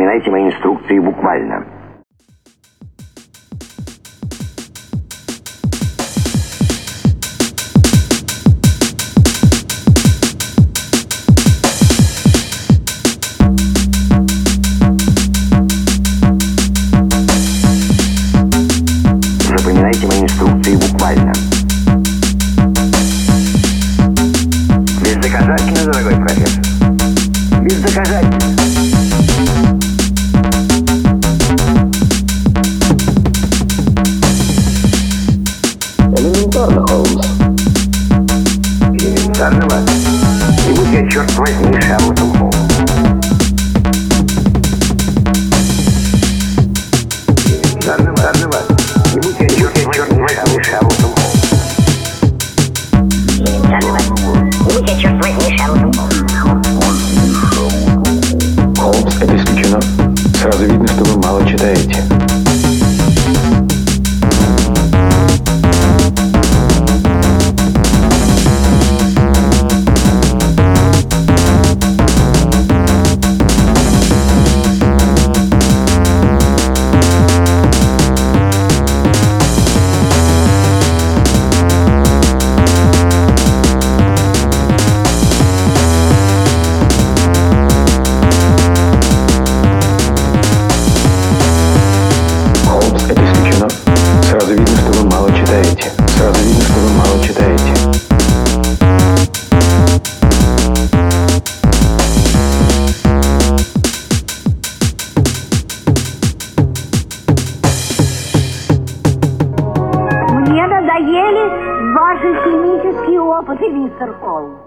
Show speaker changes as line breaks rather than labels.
Запоминайте мои инструкции буквально. Запоминайте мои инструкции буквально. Бездоказательно, дорогой профессор. Бездоказательно. Элементарно, Холмс. Элементарного? Не будь я, черт возьми, Шерлоком Холмсом. Элементарного? Не будь я, черт возьми, Шерлоком Холмсом. Элементарного? Не будь я, черт возьми, Шерлоком Холмсом.
Холмс, это исключено. Сразу видно, что вы мало читаете. Сразу видно, что вы мало читаете. Сразу видно, что вы мало читаете.
Мне надоели ваши химические опыты, мистер Холмс.